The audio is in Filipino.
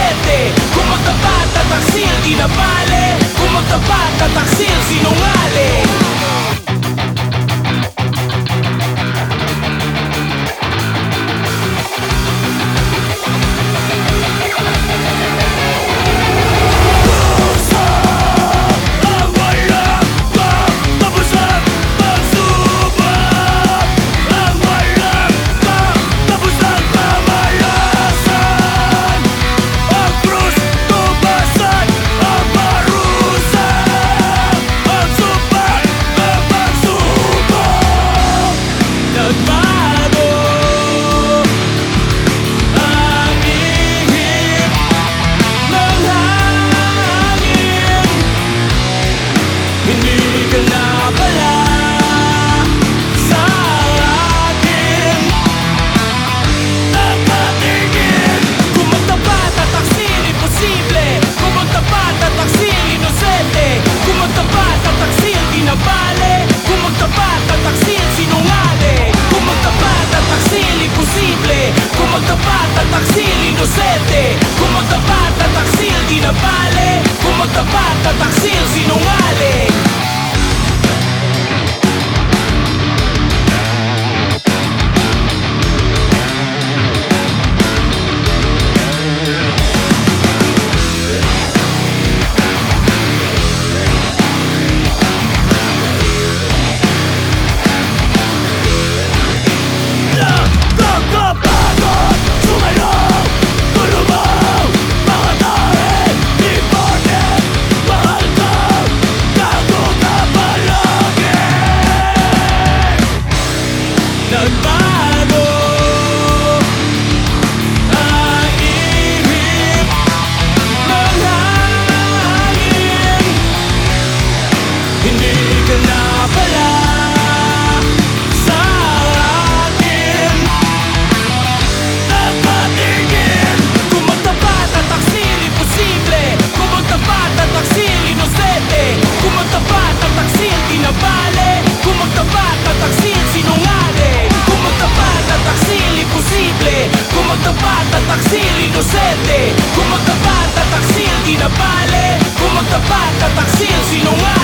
inosente. Kung magtapat at taksil, di na bale. Kung magtapat at taksil, sinungaling. Kung magtapat at taksil, di na bale. Kung magtapat at taksil, sinungaling. Nagbago ang ihip ng hangin. Hindi ka na pala sa akin nakatingin. Kung magtapat at taksil, imposible. Kung magtapat at taksil, inosente. Kung magtapat at taksil, di na bale. Kung magtapat at taksil, sinungaling. Kung magtapat at taksil, imposible. Kung magtapat at taksil, inosente. Kung magtapat at taksil, di na bale. Kung magtapat at taksil, sinungaling.